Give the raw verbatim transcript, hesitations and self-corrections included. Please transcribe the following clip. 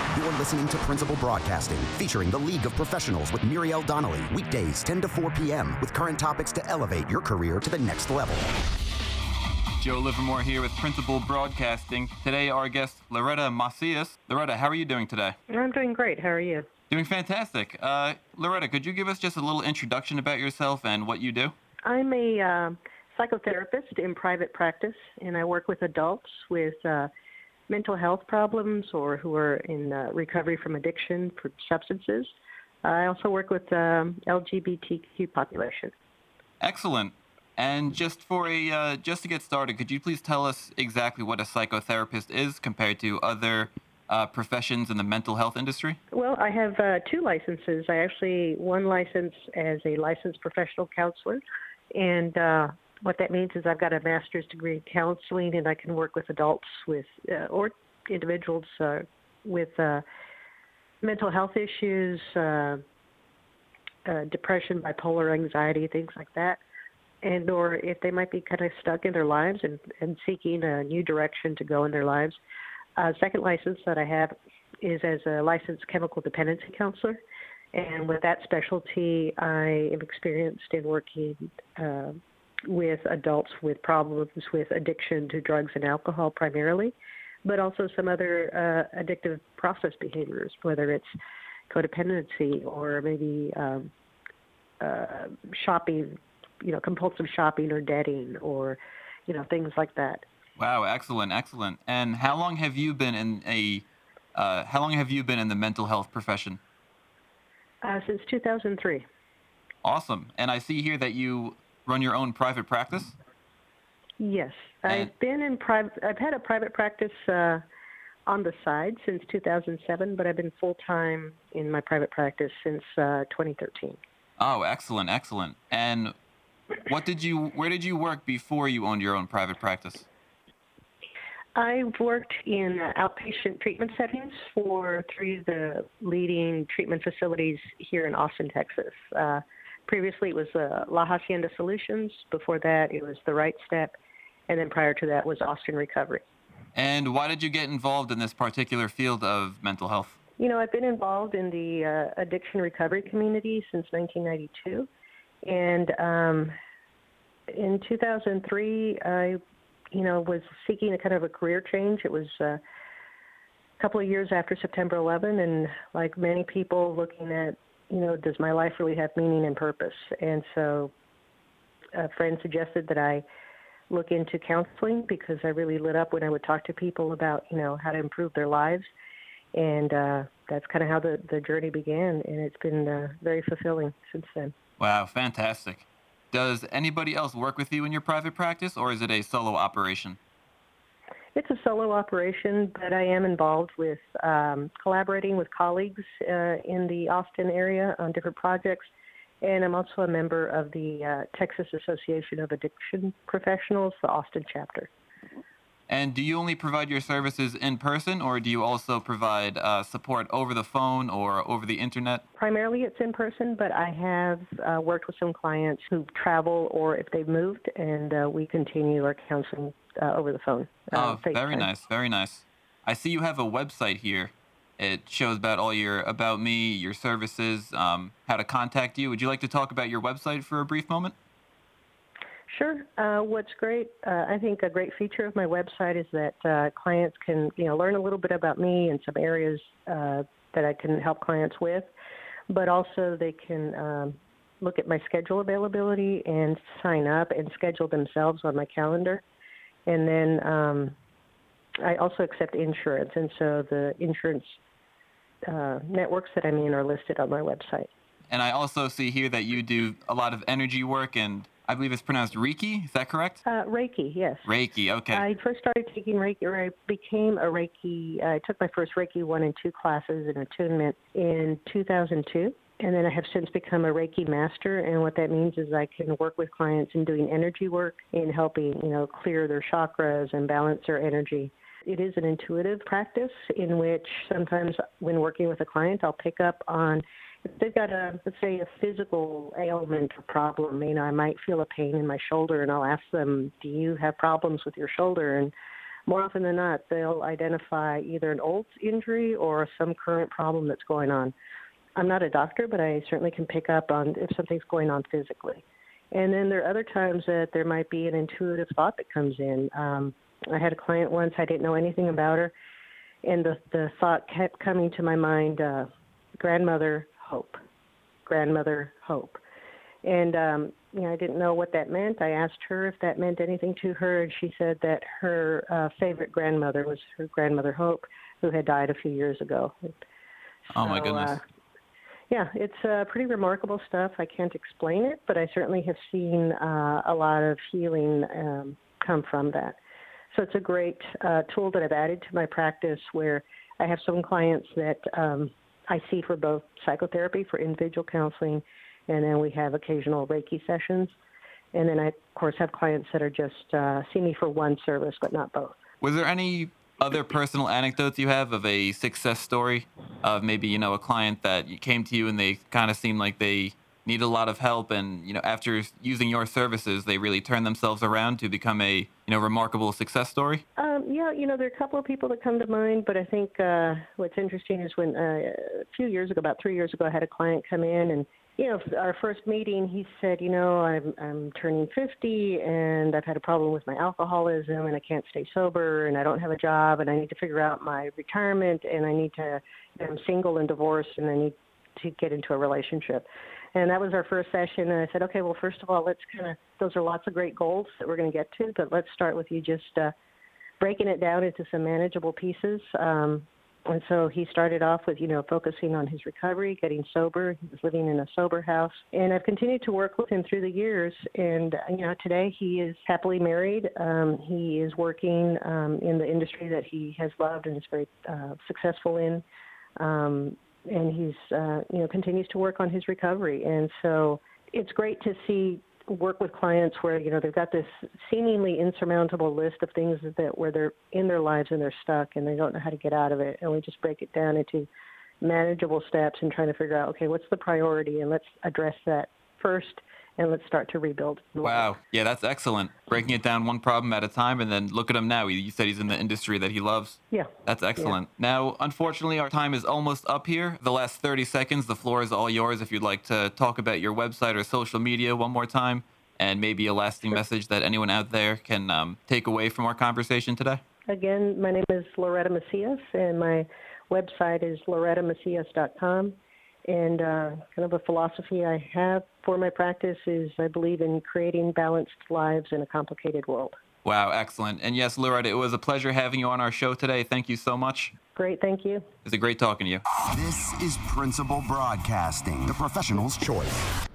You're listening to Principal Broadcasting, featuring the League of Professionals with Muriel Donnelly, weekdays ten to four p.m., with current topics to elevate your career to the next level. Joe Livermore here with Principal Broadcasting. Today, our guest, Loretta Macias. Loretta, how are you doing today? I'm doing great. How are you? Doing fantastic. Uh, Loretta, could you give us just a little introduction about yourself and what you do? I'm a uh, psychotherapist in private practice, and I work with adults with uh, mental health problems or who are in uh, recovery from addiction for substances. I also work with um, L G B T Q population. Excellent. And just for a uh, just to get started, could you please tell us exactly what a psychotherapist is compared to other uh, professions in the mental health industry? Well, I have uh, two licenses. I actually one license as a licensed professional counselor, and uh, what that means is I've got a master's degree in counseling, and I can work with adults with uh, or individuals uh, with uh, mental health issues, uh, uh, depression, bipolar anxiety, things like that. And or if they might be kind of stuck in their lives and, and seeking a new direction to go in their lives. Uh, second license that I have is as a licensed chemical dependency counselor. And with that specialty, I am experienced in working uh, with adults with problems with addiction to drugs and alcohol primarily, but also some other uh, addictive process behaviors, whether it's codependency or maybe um, uh, shopping, you know, compulsive shopping or debting or, you know, things like that. Wow, excellent, excellent. And how long have you been in a, uh, how long have you been in the mental health profession? Uh, since two thousand three. Awesome. And I see here that you run your own private practice? Yes. And I've been in private, I've had a private practice uh, on the side since two thousand seven, but I've been full-time in my private practice since uh, twenty thirteen. Oh, excellent, excellent. And What did you? Where did you work before you owned your own private practice? I've worked in uh, outpatient treatment settings for three of the leading treatment facilities here in Austin, Texas. Uh, previously, it was uh, La Hacienda Solutions. Before that, it was The Right Step. And then prior to that was Austin Recovery. And why did you get involved in this particular field of mental health? You know, I've been involved in the uh, addiction recovery community since nineteen ninety-two. And um, in two thousand three, I, you know, was seeking a kind of a career change. It was uh, a couple of years after September eleventh, and like many people looking at, you know, does my life really have meaning and purpose? And so a friend suggested that I look into counseling because I really lit up when I would talk to people about, you know, how to improve their lives. And uh, that's kind of how the, the journey began, and it's been uh, very fulfilling since then. Wow, fantastic. Does anybody else work with you in your private practice, or is it a solo operation? It's a solo operation, but I am involved with um, collaborating with colleagues uh, in the Austin area on different projects, and I'm also a member of the uh, Texas Association of Addiction Professionals, the Austin chapter. And do you only provide your services in person, or do you also provide uh, support over the phone or over the internet? Primarily it's in person, but I have uh, worked with some clients who travel or if they've moved, and uh, we continue our counseling uh, over the phone. Uh, oh, very nice, very nice. I see you have a website here. It shows about all your About Me, your services, um, how to contact you. Would you like to talk about your website for a brief moment? Sure. Uh, what's great, uh, I think a great feature of my website is that uh, clients can, you know, learn a little bit about me and some areas uh, that I can help clients with, but also they can um, look at my schedule availability and sign up and schedule themselves on my calendar. And then um, I also accept insurance, and so the insurance uh, networks that I'm in are listed on my website. And I also see here that you do a lot of energy work, and I believe it's pronounced Reiki. Is that correct? Uh, Reiki, yes. Reiki, okay. I first started taking Reiki, or I became a Reiki. I took my first Reiki one and two classes in attunement in two thousand two. And then I have since become a Reiki master. And what that means is I can work with clients in doing energy work, in helping, you know, clear their chakras and balance their energy. It is an intuitive practice in which sometimes when working with a client, I'll pick up on if they've got a, let's say, a physical ailment or problem. You know, I might feel a pain in my shoulder, and I'll ask them, do you have problems with your shoulder? And more often than not, they'll identify either an old injury or some current problem that's going on. I'm not a doctor, but I certainly can pick up on if something's going on physically. And then there are other times that there might be an intuitive thought that comes in. Um, I had a client once, I didn't know anything about her, and the, the thought kept coming to my mind, uh, grandmother hope, grandmother hope. And, um, you know, I didn't know what that meant. I asked her if that meant anything to her, and she said that her uh, favorite grandmother was her grandmother Hope, who had died a few years ago. Oh, my so, goodness. Uh, yeah, it's uh, pretty remarkable stuff. I can't explain it, but I certainly have seen uh, a lot of healing um, come from that. So it's a great uh, tool that I've added to my practice, where I have some clients that um, I see for both psychotherapy, for individual counseling, and then we have occasional Reiki sessions. And then I, of course, have clients that are just uh, see me for one service, but not both. Was there any other personal anecdotes you have of a success story of maybe, you know, a client that came to you and they kind of seemed like they needed a lot of help, and, you know, after using your services, they really turned themselves around to become a, you know, remarkable success story? Um, yeah, you know, there are a couple of people that come to mind, but I think uh, what's interesting is when uh, a few years ago, about three years ago, I had a client come in, and you know, our first meeting, he said, you know, I'm I'm turning fifty, and I've had a problem with my alcoholism, and I can't stay sober, and I don't have a job, and I need to figure out my retirement, and I need to, I'm single and divorced, and I need to get into a relationship. And that was our first session, and I said, okay, well, first of all, let's kind of, those are lots of great goals that we're going to get to, but let's start with you just uh, breaking it down into some manageable pieces. Um, And so he started off with, you know, focusing on his recovery, getting sober. He was living in a sober house. And I've continued to work with him through the years. And, you know, today he is happily married. Um, he is working um, in the industry that he has loved and is very uh, successful in. Um, and he's, uh, you know, continues to work on his recovery. And so it's great to see work with clients where, you know, they've got this seemingly insurmountable list of things that where they're in their lives and they're stuck and they don't know how to get out of it. And we just break it down into manageable steps and trying to figure out, okay, what's the priority, and let's address that first, and let's start to rebuild. Wow. Yeah, that's excellent. Breaking it down one problem at a time, and then look at him now. You said he's in the industry that he loves. Yeah. That's excellent. Yeah. Now, unfortunately, our time is almost up here. The last thirty seconds, the floor is all yours if you'd like to talk about your website or social media one more time, and maybe a lasting Sure. message that anyone out there can um, take away from our conversation today. Again, my name is Loretta Macias, and my website is loretta macias dot com. And uh, kind of a philosophy I have for my practice is I believe in creating balanced lives in a complicated world. Wow, excellent. And yes, Loretta, it was a pleasure having you on our show today. Thank you so much. Great, thank you. It's a great talking to you. This is Principal Broadcasting, the professional's choice.